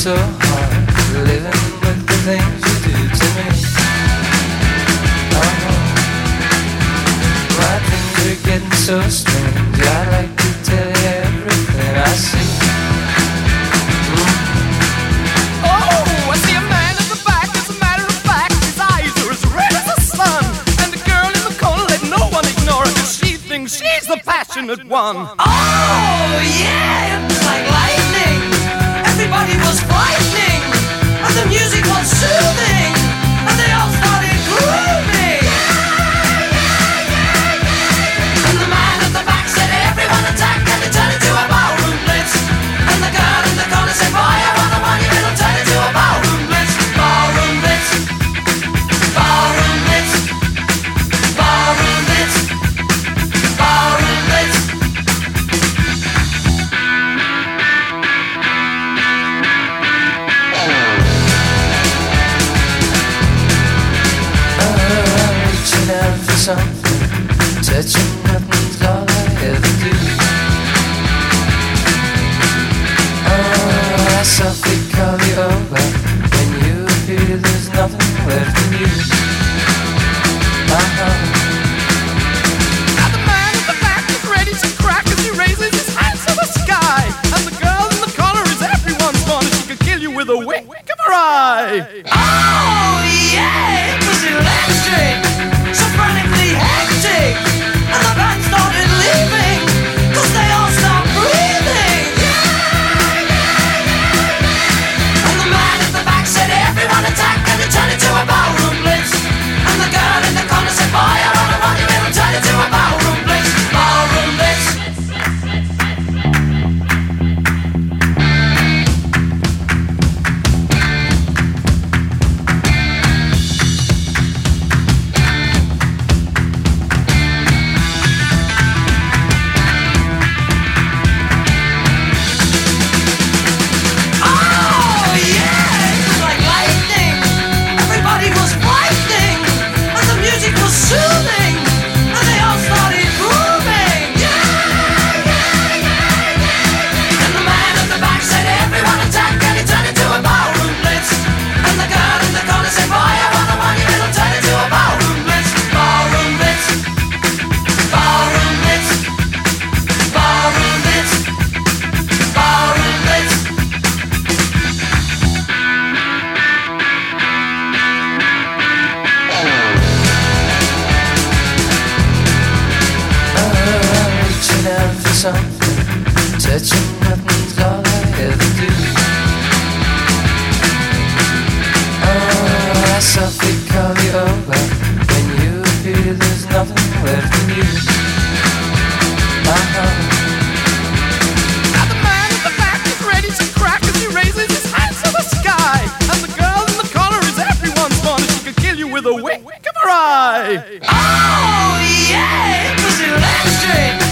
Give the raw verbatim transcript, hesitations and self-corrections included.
so hard, living with the things you do to me. Oh, my dreams are getting so strange. I'd like to tell you everything I see. Mm. Oh, I see a man in the back. As a matter of fact, his eyes are as red as the sun. And the girl in the corner, let no one ignore her, 'cause she thinks she's the passionate one. Oh, yeah, it was like lightning. Everybody was frightening, and the music was soothing, and they all started grooving. And the man at the back said, everyone attack, and they turned into a ballroom blitz. And the girl in the corner said, boy, I want the money, it'll turn into a ballroom blitz. Ballroom blitz, ballroom blitz, ballroom blitz, ballroom blitz. Out for something, touching nothing's all I ever do. Oh, I softly call you over. When you appear, there's nothing left in you. Uh-huh. Now the man at the back is ready to crack as he raises his hands to the sky. And the girl in the corner is everyone's fun. She could kill you with a wink of her eye. Oh, yeah, it was electric. So frantically hectic, and the band started leaving, 'cause they all stopped breathing. And the man at the back said, everyone attack, and it turned into a ballroom blitz. And the girl in the corner said, boy, I don't know what you will turn into a ballroom blitz. Ballroom blitz. Something, touching nothing's all I ever do. Oh, I softly call you over. When you appear, there's nothing left in you. Uh-huh. Now the man at the back is ready to crack as he raises his hands to the sky. And the girl in the corner is everyone's fun. She could kill you with a wink of her eye. Oh, yeah, it was electric.